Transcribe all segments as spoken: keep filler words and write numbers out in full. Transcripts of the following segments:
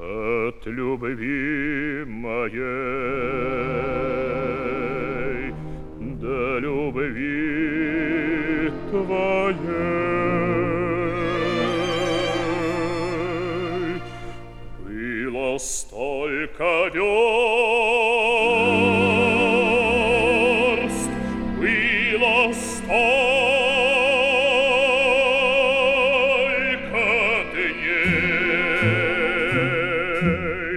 От любви моей до любви твоей было столько верст, было столько дней.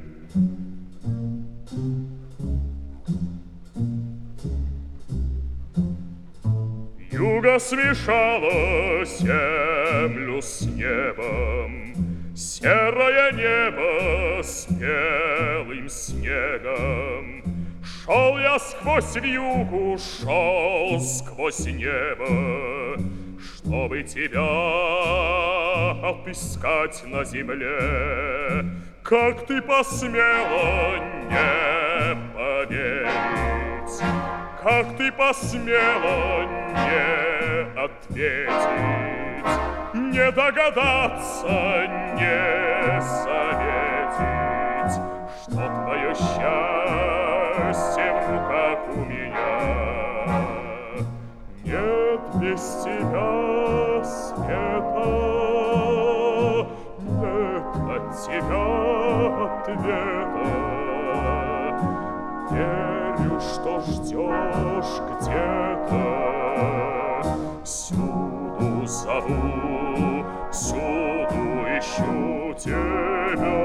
Юго смешало землю с небом, серое небо с белым снегом. Шел я сквозь вьюгу, шел сквозь небо, чтобы тебя отыскать на земле. Как ты посмела не поверить, как ты посмела не ответить, не догадаться, не заметить, что твое счастье в руках у меня. Нет без тебя света, нет от тебя ответа. Верю, что ждешь где-то, всюду зову, всюду ищу тебя.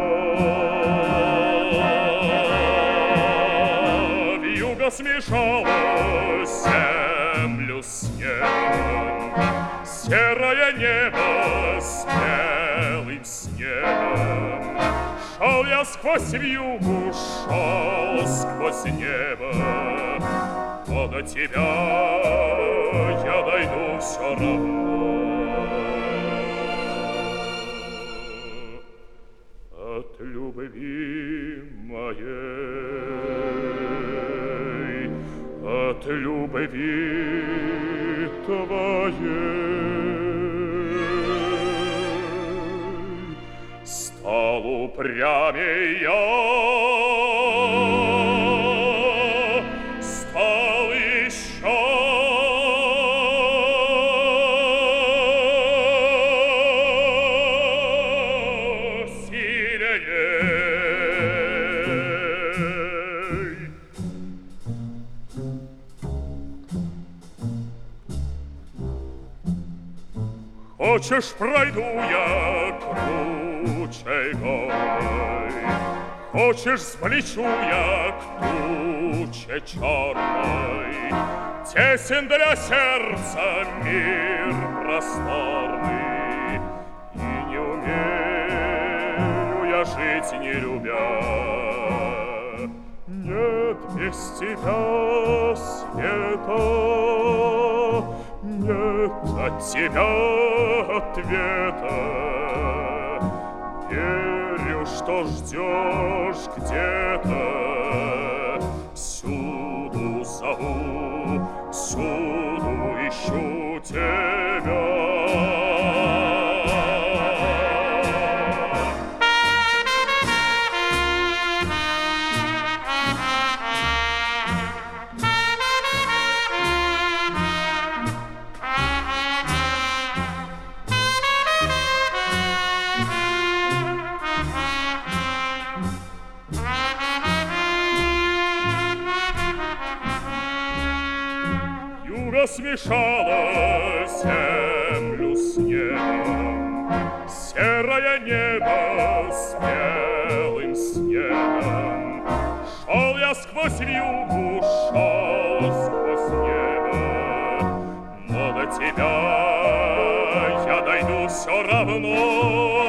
Вьюга смешала землю с небом, серое небо с белым снегом. Шел я сквозь вьюгу, шел сквозь небо, но до тебя я дойду все равно. От любви моей, от любви твоей стал упрямей я, стал еще сильней. Хочешь, пройду я кручей горной, хочешь, сплечу я к туче черной. Тесен для сердца мир просторный, и не умею я жить, не любя. Нет без тебя света, нет от тебя ответа. Верю, что ждешь где-то, всюду зову, всюду ищу тебя. Смешала землю с небом, серое небо с белым снегом. Шел я сквозь вьюгу, шел сквозь небо, но до тебя я дойду все равно.